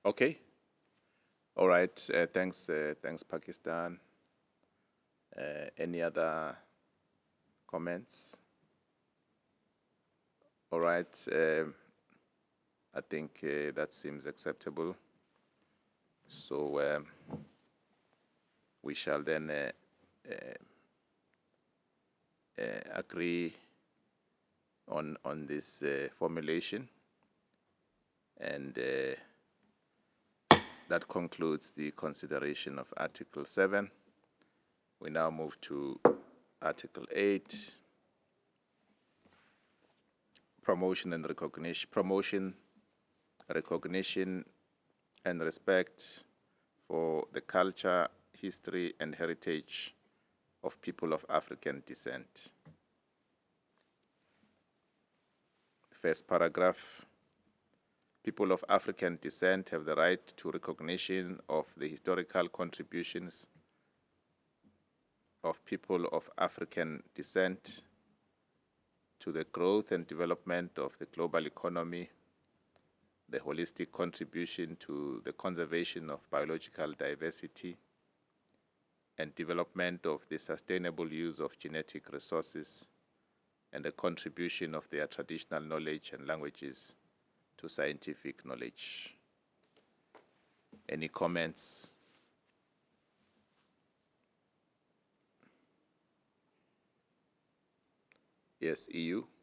Okay. All right. Thanks, Pakistan. Any other comments? All right. I think that seems acceptable. So we shall then agree on this formulation, and that concludes the consideration of Article 7. We now move to Article 8, promotion, recognition, and respect for the culture, history, and heritage of people of African descent. First paragraph, people of African descent have the right to recognition of the historical contributions of people of African descent to the growth and development of the global economy, the holistic contribution to the conservation of biological diversity, and development of the sustainable use of genetic resources, and the contribution of their traditional knowledge and languages to scientific knowledge. Any comments? Yes, EU.